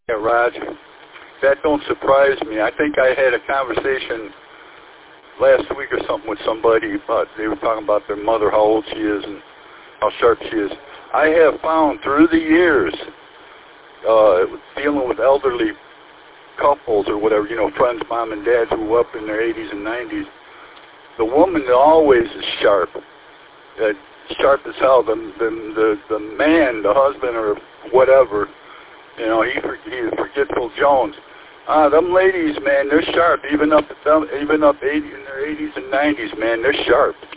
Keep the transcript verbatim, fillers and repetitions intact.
Yeah, Roger. That don't surprise me. I think I had a conversation last week or something with somebody about, they were talking about their mother, how old she is and how sharp she is. I have found through the years, uh, dealing with elderly couples or whatever, you know, friends, mom and dads who were up in their eighties and nineties, the woman always is sharp, uh, sharp as hell. The, the, the, the man, the husband or whatever, you know, he, he's forgetful Jones. Ah, them ladies, man, they're sharp. Even up at them, even up eighty in their eighties and nineties, man, they're sharp.